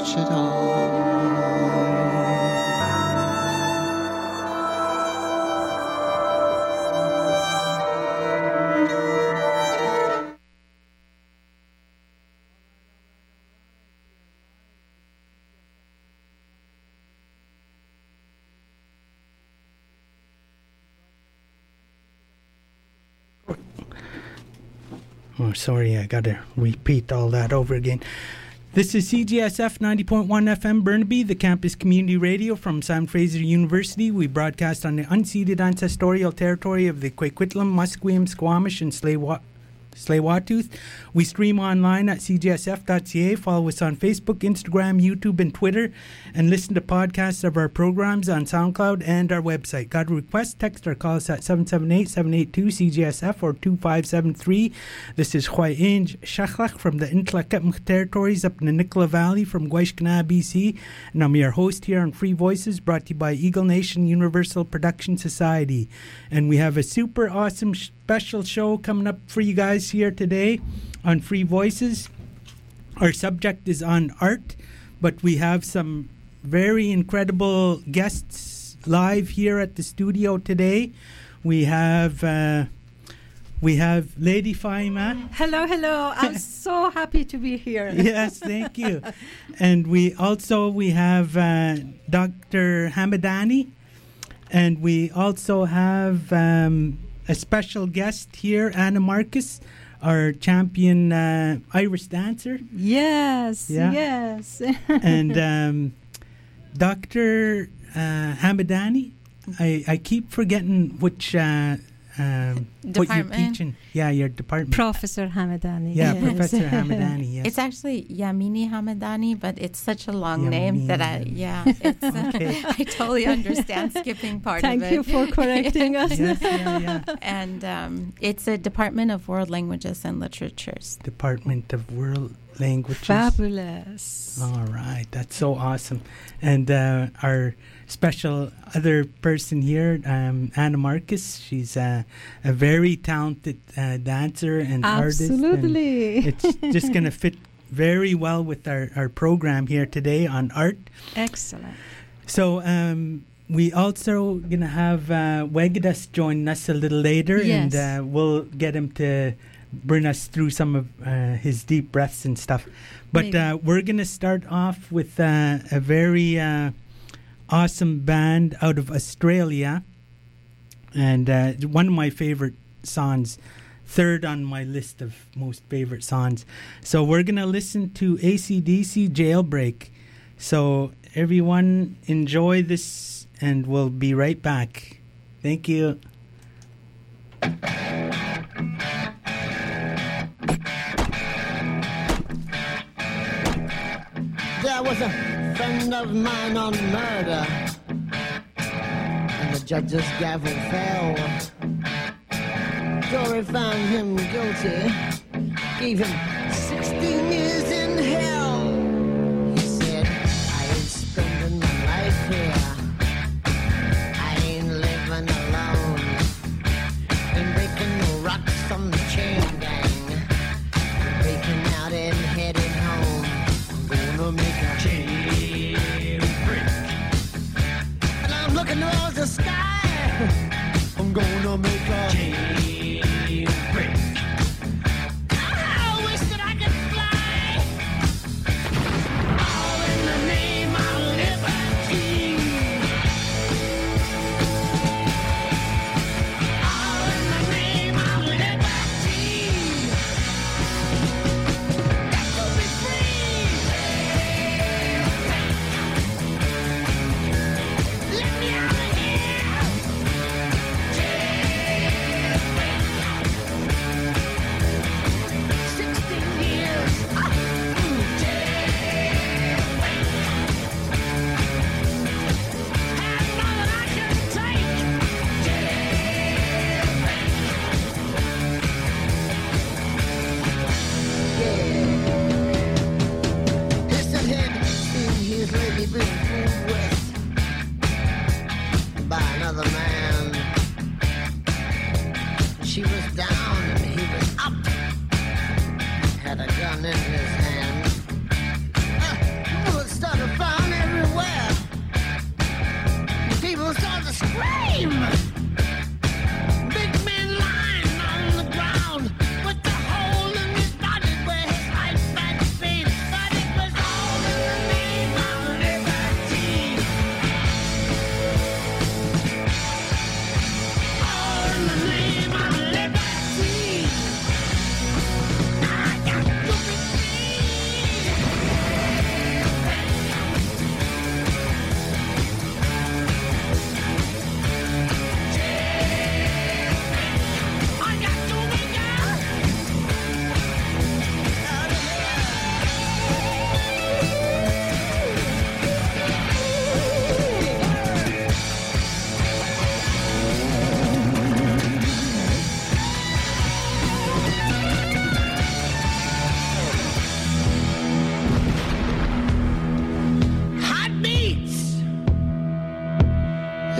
touch it all. Oh, sorry, I gotta repeat all that over again. This is CGSF 90.1 FM Burnaby, the campus community radio from Simon Fraser University. We broadcast on the unceded ancestorial territory of the Coquitlam, Musqueam, Squamish, and Tsleil-Waututh. We stream online at cgsf.ca. Follow us on Facebook, Instagram, YouTube, and Twitter, and listen to podcasts of our programs on SoundCloud and our website. Got a request? Text or call us at 778-782-CGSF or 2573. This is Hwai Inge Shachlach from the Intlaketmach territories up in the Nicola Valley from Guayshkana, BC, and I'm your host here on Free Voices, brought to you by Eagle Nation Universal Production Society. And we have a super awesome special show coming up for you guys here today on Free Voices. Our subject is on art, but we have some very incredible guests live here at the studio today. We have Lady Faima. Hello. I'm so happy to be here. Yes, thank you. And we have Dr. Hamadani, and we also have a special guest here, Anna Marcus, our champion Irish dancer. Yes. And Dr. Hamadani, I keep forgetting which what you're teaching. Yeah, your department. Professor Hamadani. Yeah, yes. Professor Hamadani, yes. It's actually Yamini Hamadani, but it's such a long name that it's okay. I totally understand skipping part of it. Thank you for correcting us. Yes, yeah. And it's a Department of World Languages and Literatures. Department of World Languages. Fabulous. All right, that's so awesome. And our special other person here, Anna Marcus, she's a very talented dancer and artist. Absolutely. It's just going to fit very well with our program here today on art. Excellent. So we also going to have Wegadas join us a little later, yes. And we'll get him to bring us through some of his deep breaths and stuff. But we're going to start off with a very awesome band out of Australia, and one of my favorite songs, third on my list of most favorite songs. So we're going to listen to AC/DC Jailbreak. So everyone enjoy this, and we'll be right back. Thank you. There was a friend of mine on murder, and the judge's gavel fell. Jury found him guilty, gave him 16 years in hell. He said, I ain't spending my life here, I ain't living alone, ain't breaking no rocks on the chain gang, I'm breaking out and heading home. I'm gonna make a jailbreak, and I'm looking towards the sky. I'm gonna make a jailbreak. I wish that I could fly, all in the name of liberty, all in the name of liberty. Got to be free.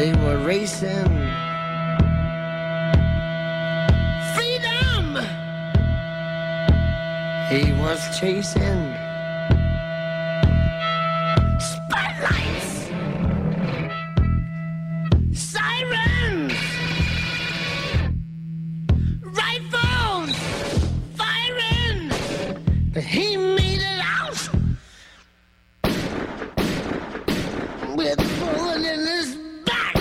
they were racing. Freedom he was chasing. Spotlights, sirens, rifles firing, but he made it out with a bullet in his back.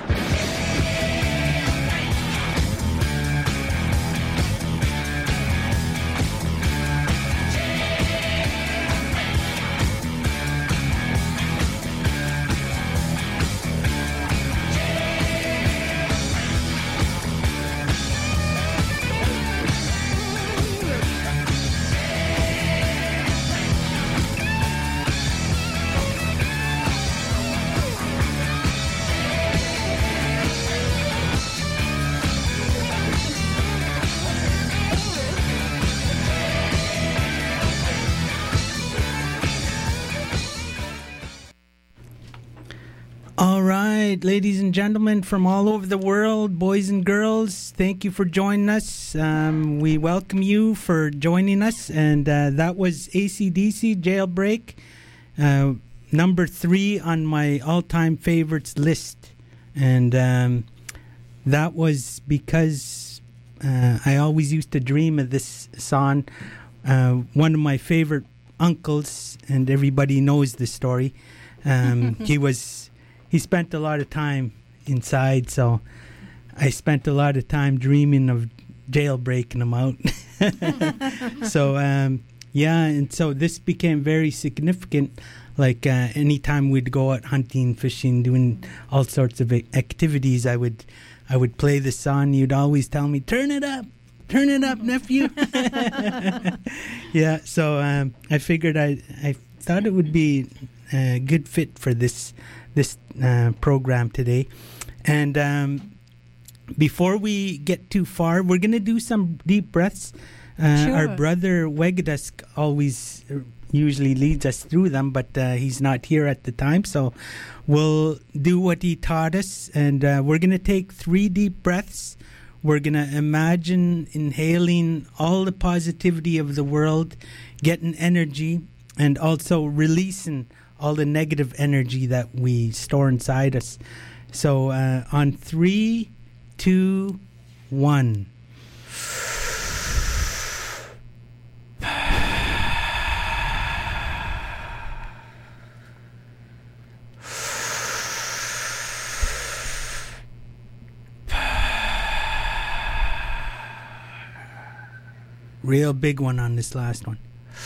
All right, ladies and gentlemen from all over the world, boys and girls, thank you for joining us. We welcome you for joining us. And that was AC/DC Jailbreak, number 3 on my all-time favorites list. And that was because I always used to dream of this song. One of my favorite uncles, and everybody knows the story, he spent a lot of time inside, so I spent a lot of time dreaming of jailbreaking him out. So, and so this became very significant. Like anytime we'd go out hunting, fishing, doing all sorts of activities, I would play the song. You'd always tell me, turn it up, nephew." Yeah, so I figured I thought it would be a good fit for this program today. And before we get too far, we're going to do some deep breaths. Sure. Our brother Wegadusk always usually leads us through them, but he's not here at the time, so we'll do what he taught us. And we're going to take 3 deep breaths. We're going to imagine inhaling all the positivity of the world, getting energy, and also releasing all the negative energy that we store inside us. So on 3, 2, 1. Real big one on this last one.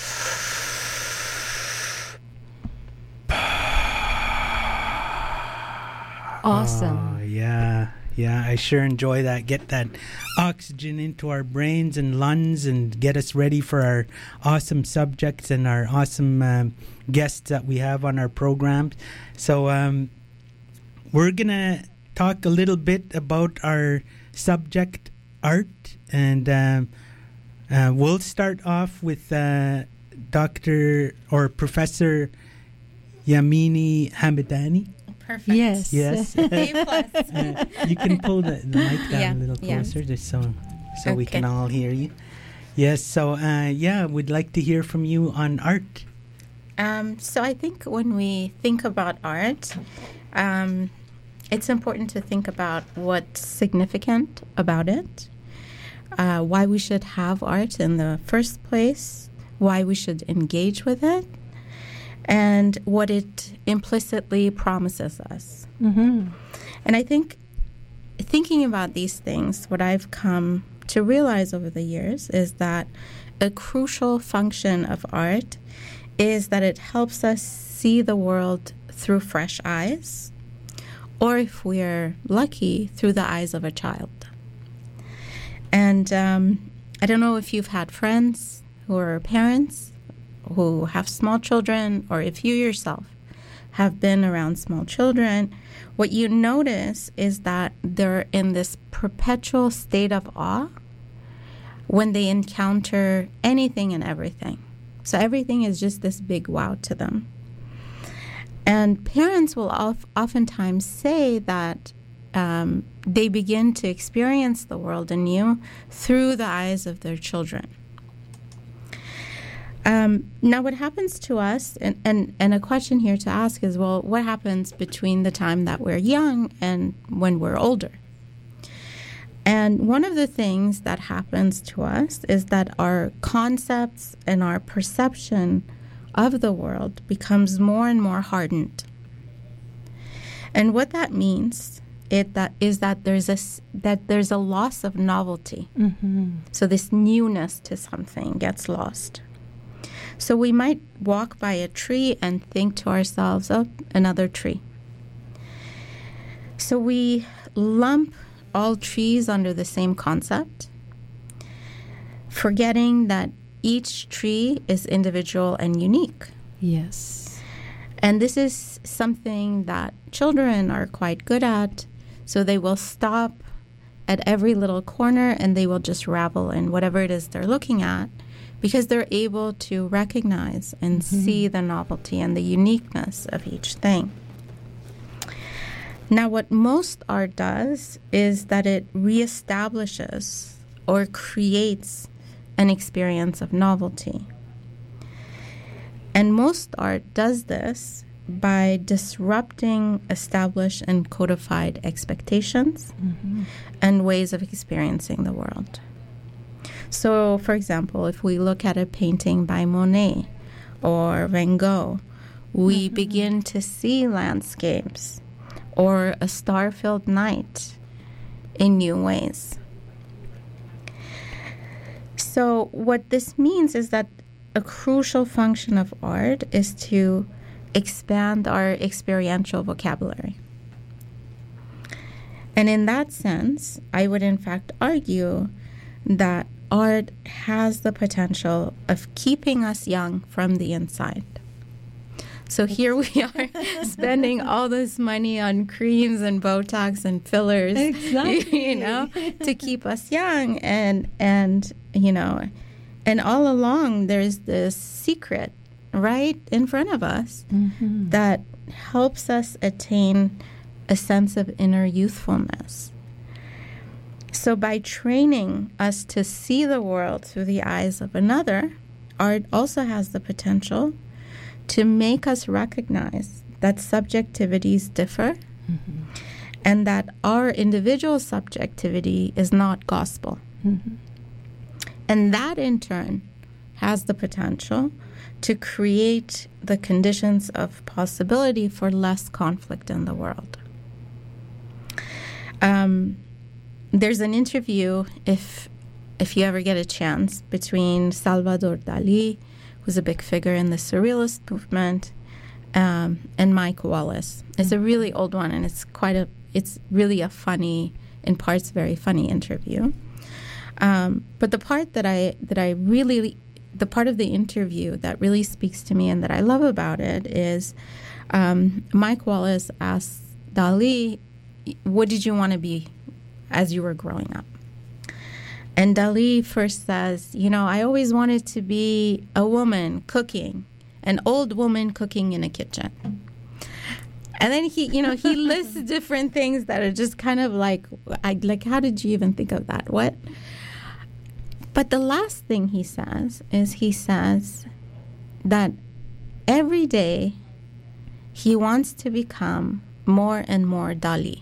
Awesome. Oh, yeah. I sure enjoy that. Get that oxygen into our brains and lungs and get us ready for our awesome subjects and our awesome guests that we have on our program. So we're going to talk a little bit about our subject, art, and we'll start off with Dr. or Professor Yamini Hamadani. Perfect. Yes. Yes. A+. You can pull the mic down Yeah, a little yeah. closer just so we Okay. can all hear you. Yes, so we'd like to hear from you on art. So I think when we think about art, it's important to think about what's significant about it, why we should have art in the first place, why we should engage with it, and what it implicitly promises us. Mm-hmm. And I think thinking about these things, what I've come to realize over the years is that a crucial function of art is that it helps us see the world through fresh eyes, or if we're lucky, through the eyes of a child. And I don't know if you've had friends who are parents who have small children, or if you yourself have been around small children, what you notice is that they're in this perpetual state of awe when they encounter anything and everything. So everything is just this big wow to them. And parents will oftentimes say that they begin to experience the world anew through the eyes of their children. Now, what happens to us, and a question here to ask is, well, what happens between the time that we're young and when we're older? And one of the things that happens to us is that our concepts and our perception of the world becomes more and more hardened. And what that means is that there's a loss of novelty. Mm-hmm. So this newness to something gets lost. So we might walk by a tree and think to ourselves, oh, another tree. So we lump all trees under the same concept, forgetting that each tree is individual and unique. Yes. And this is something that children are quite good at. So they will stop at every little corner and they will just revel in whatever it is they're looking at, because they're able to recognize and see the novelty and the uniqueness of each thing. Now, what most art does is that it reestablishes or creates an experience of novelty. And most art does this by disrupting established and codified expectations and ways of experiencing the world. So, for example, if we look at a painting by Monet or Van Gogh, we begin to see landscapes or a star-filled night in new ways. So what this means is that a crucial function of art is to expand our experiential vocabulary. And in that sense, I would in fact argue that art has the potential of keeping us young from the inside. So here we are spending all this money on creams and Botox and fillers, Exactly. to keep us young. And all along there's this secret right in front of us that helps us attain a sense of inner youthfulness. So by training us to see the world through the eyes of another, art also has the potential to make us recognize that subjectivities differ and that our individual subjectivity is not gospel. And that in turn has the potential to create the conditions of possibility for less conflict in the world. There's an interview, if you ever get a chance, between Salvador Dali, who's a big figure in the Surrealist movement, and Mike Wallace. It's a really old one, and it's really a funny, in parts very funny interview. But the part the part of the interview that really speaks to me and that I love about it is Mike Wallace asks Dali, what did you want to be as you were growing up? And Dali first says, I always wanted to be a woman cooking, an old woman cooking in a kitchen. And then he lists different things that are just kind of like, how did you even think of that? What? But the last thing he says that every day he wants to become more and more Dali.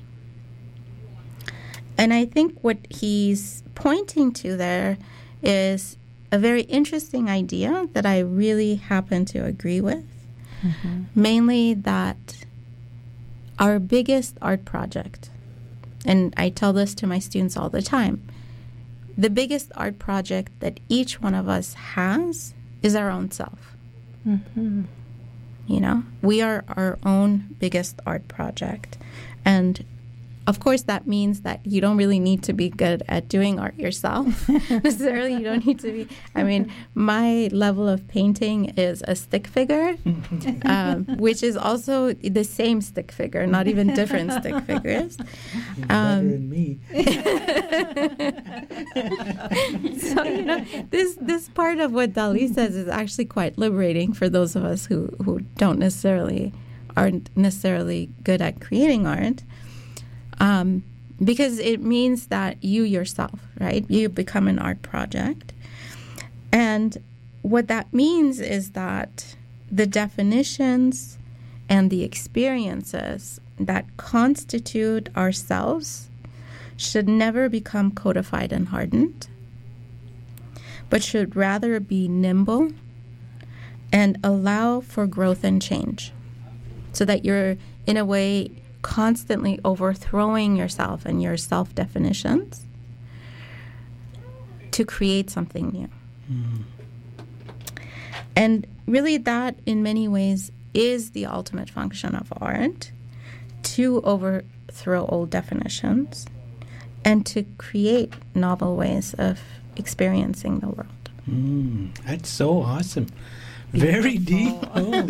And I think what he's pointing to there is a very interesting idea that I really happen to agree with. Mainly that our biggest art project, and I tell this to my students all the time, the biggest art project that each one of us has is our own self. We are our own biggest art project. And of course, that means that you don't really need to be good at doing art yourself. Necessarily, you don't need to be. My level of painting is a stick figure, which is also the same stick figure, not even different stick figures. Better than me. So, this part of what Dali says is actually quite liberating for those of us who don't necessarily aren't necessarily good at creating art, because it means that you yourself, right? You become an art project. And what that means is that the definitions and the experiences that constitute ourselves should never become codified and hardened, but should rather be nimble and allow for growth and change, so that you're, in a way, constantly overthrowing yourself and your self-definitions to create something new. And really that, in many ways, is the ultimate function of art, to overthrow old definitions and to create novel ways of experiencing the world. That's so awesome. Very deep. Oh,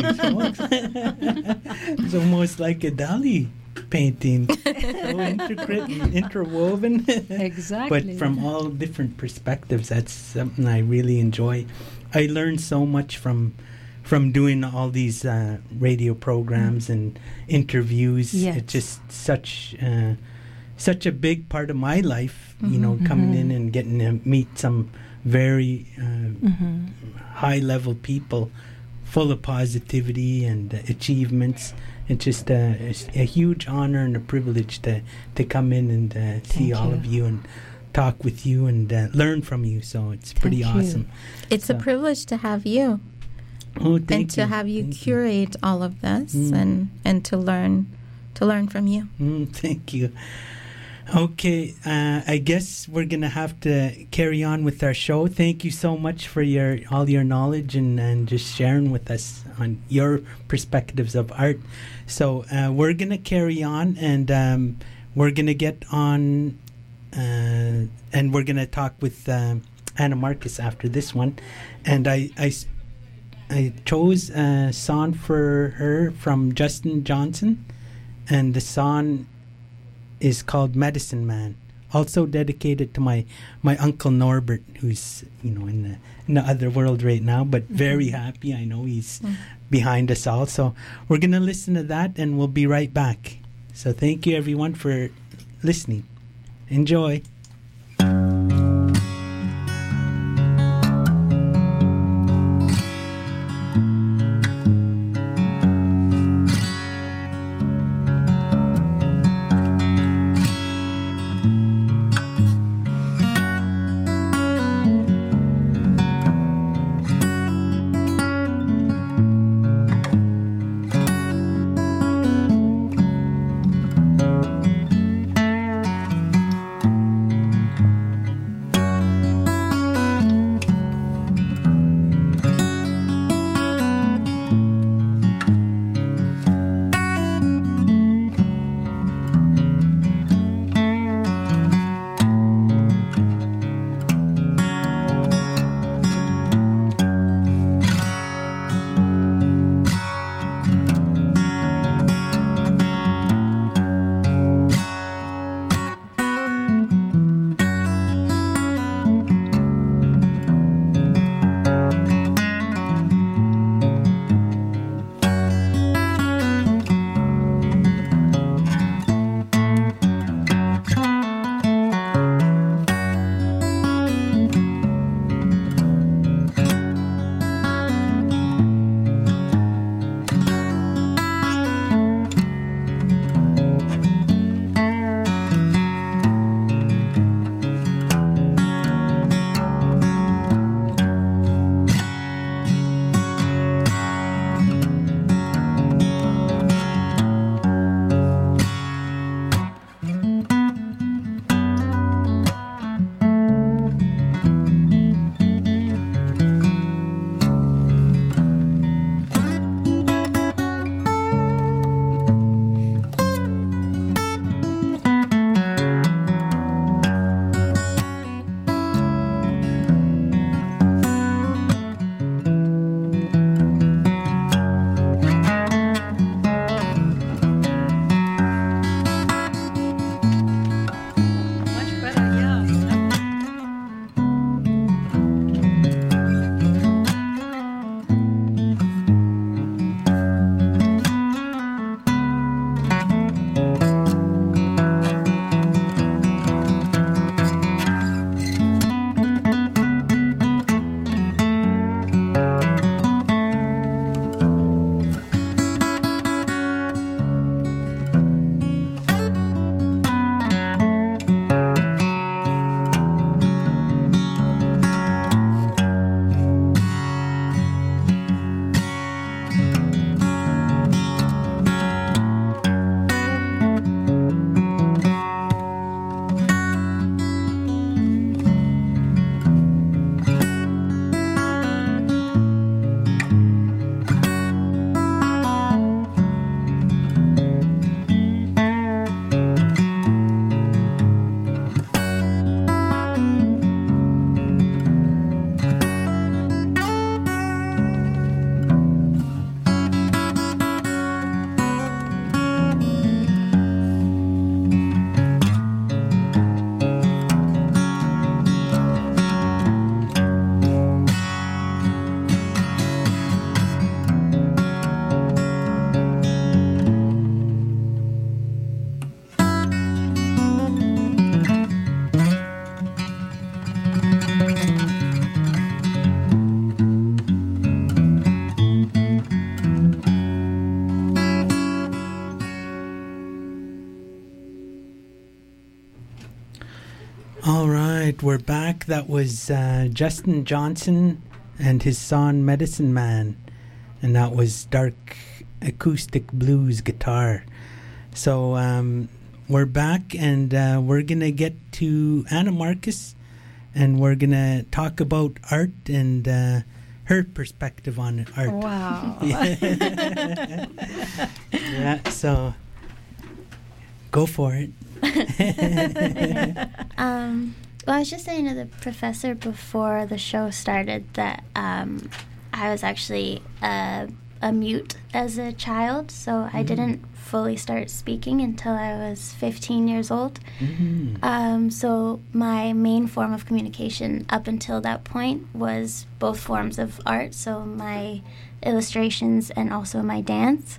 it's almost like a Dali painting. So intricate and interwoven. Exactly. But from all different perspectives. That's something I really enjoy. I learned so much from doing all these radio programs and interviews. Yes. It's just such a big part of my life, you know, coming in and getting to meet some very high-level people full of positivity and achievements. It's just a huge honor and a privilege to come in and see all of you and talk with you and learn from you. So it's pretty awesome. It's a privilege to have you. Oh, thank and to you. have you Thank curate all of this and to learn from you. Thank you. Okay, I guess we're gonna have to carry on with our show. Thank you so much for all your knowledge and just sharing with us on your perspectives of art. So we're gonna carry on, and we're gonna get on, and we're gonna talk with Anna Marcus after this one. And I chose a song for her from Justin Johnson, and the song is called Medicine Man, also dedicated to my uncle Norbert, who's in the other world right now, but very happy. I know he's behind us all. So we're gonna listen to that, and we'll be right back. So thank you everyone for listening. Enjoy. right, we're back. That was Justin Johnson and his song Medicine Man. And that was dark acoustic blues guitar. So we're back, and we're going to get to Anna Marcus, and we're going to talk about art and her perspective on art. Wow. Yeah, so go for it. Well, I was just saying to the professor before the show started that I was actually a mute as a child, so I didn't fully start speaking until I was 15 years old. So my main form of communication up until that point was both forms of art, so my illustrations and also my dance.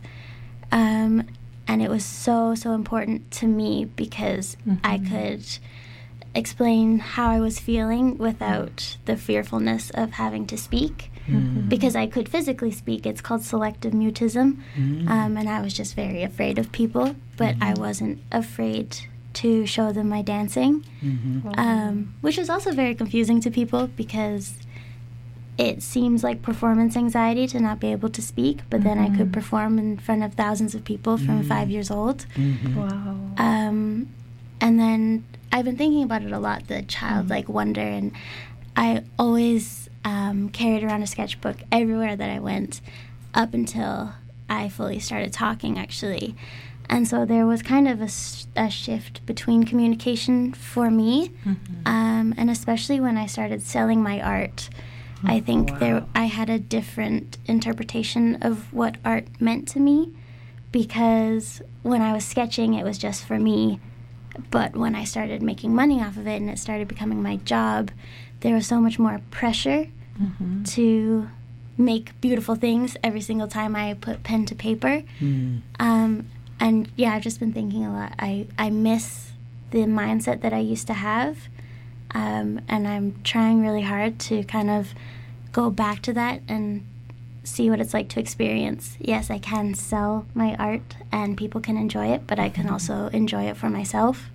And it was so important to me because I could explain how I was feeling without the fearfulness of having to speak. Because I could physically speak. It's called selective mutism. And I was just very afraid of people, but I wasn't afraid to show them my dancing, which was also very confusing to people because it seems like performance anxiety to not be able to speak, but then I could perform in front of thousands of people from 5 years old. Wow. And then I've been thinking about it a lot, the childlike wonder, and I always carried around a sketchbook everywhere that I went up until I fully started talking, actually. And so there was kind of a shift between communication for me, and especially when I started selling my art. I think I had a different interpretation of what art meant to me, because when I was sketching, it was just for me. But when I started making money off of it and it started becoming my job, there was so much more pressure to make beautiful things every single time I put pen to paper. And yeah, I've just been thinking a lot. I miss the mindset that I used to have. And I'm trying really hard to kind of go back to that and see what it's like to experience. Yes, I can sell my art and people can enjoy it, but I can also enjoy it for myself.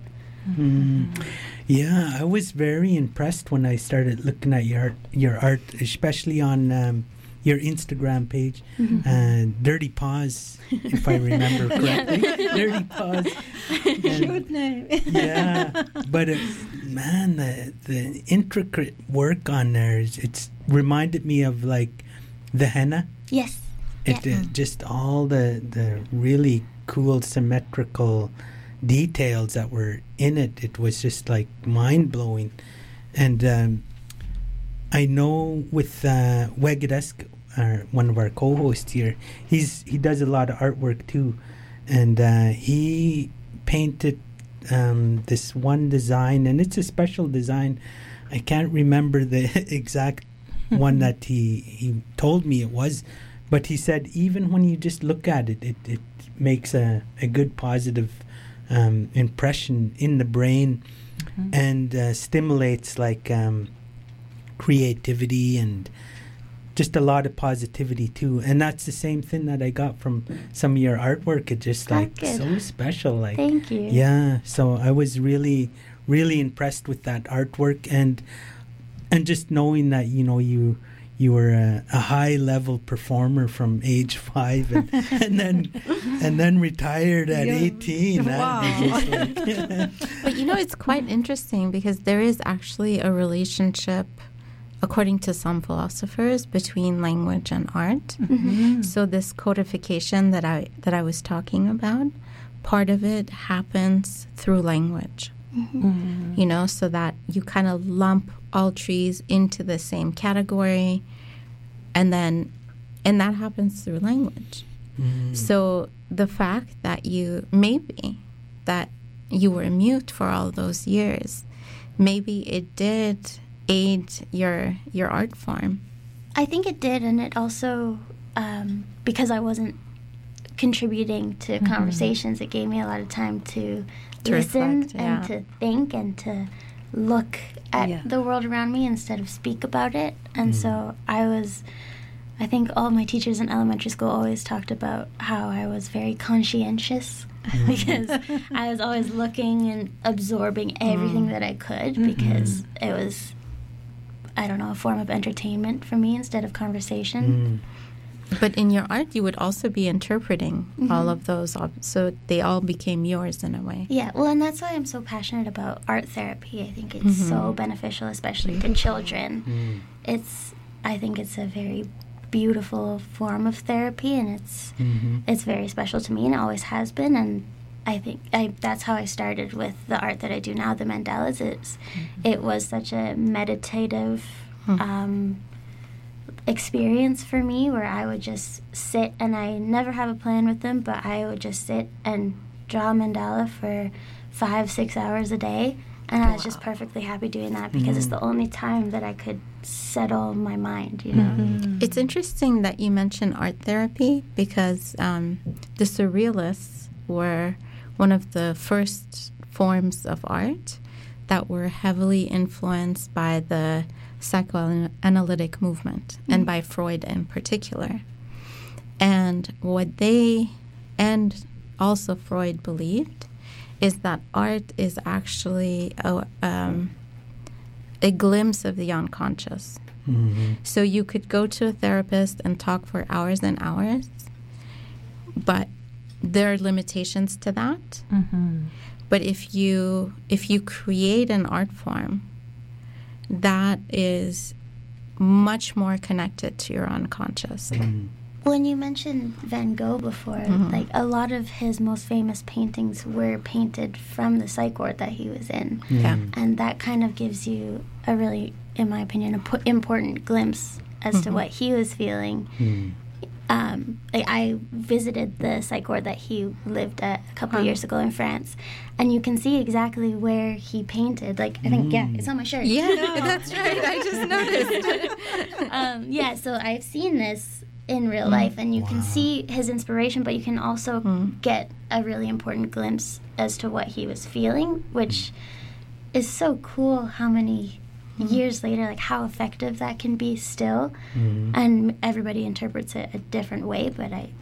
Yeah, I was very impressed when I started looking at your art, especially on your Instagram page, Dirty Paws, if I remember correctly. Dirty Paws. Cute name. Yeah, but man, the intricate work on there, it's reminded me of like the henna. Yes. Just all the really cool symmetrical details that were in it. It was just like mind-blowing. And I know with Wegedesk, one of our co-hosts here, he does a lot of artwork too, and he painted this one design, and it's a special design. I can't remember the exact one that he told me it was, but he said even when you just look at it, it makes a good positive impression in the brain, and stimulates like creativity and just a lot of positivity too. And that's the same thing that I got from some of your artwork. It's just like so special. Like, thank you. Yeah, so I was really impressed with that artwork, and just knowing that you were a high level performer from age 5 and then retired at 18. Wow. But it's quite interesting because there is actually a relationship, according to some philosophers, between language and art. So this codification that I was talking about, part of it happens through language. So that you kind of lump all trees into the same category, and that happens through language. So the fact that you were mute for all those years, maybe it did aid your art form. I think it did, and it also, because I wasn't contributing to conversations, it gave me a lot of time to listen reflect, and to think and to look at the world around me instead of speak about it. And so I I think all my teachers in elementary school always talked about how I was very conscientious because I was always looking and absorbing everything that I could because it was, I don't know, a form of entertainment for me instead of conversation. But in your art, you would also be interpreting all of those, so they all became yours in a way. Yeah, well, and that's why I'm so passionate about art therapy. I think it's so beneficial, especially to children. I think it's a very beautiful form of therapy, and it's very special to me, and it always has been. And I think that's how I started with the art that I do now, the mandalas. It was such a meditative experience for me where I would just sit, and I never have a plan with them, but I would just sit and draw a mandala for 5-6 hours a day, and I was just perfectly happy doing that because it's the only time that I could settle my mind, you know. It's interesting that you mention art therapy because the Surrealists were one of the first forms of art that were heavily influenced by the psychoanalytic movement and by Freud in particular. And what they, and also Freud, believed is that art is actually a glimpse of the unconscious. So you could go to a therapist and talk for hours and hours, but there are limitations to that. But if you create an art form that is much more connected to your unconscious. When you mentioned Van Gogh before, like a lot of his most famous paintings were painted from the psych ward that he was in. And that kind of gives you a really, in my opinion, important glimpse as to what he was feeling. I visited the psych ward that he lived at a couple of years ago in France, and you can see exactly where he painted. Like, I think, it's on my shirt. Yeah, that's right. I just noticed. So I've seen this in real life, and you can see his inspiration, but you can also get a really important glimpse as to what he was feeling, which is so cool how many years later, like how effective that can be still. And everybody interprets it a different way, but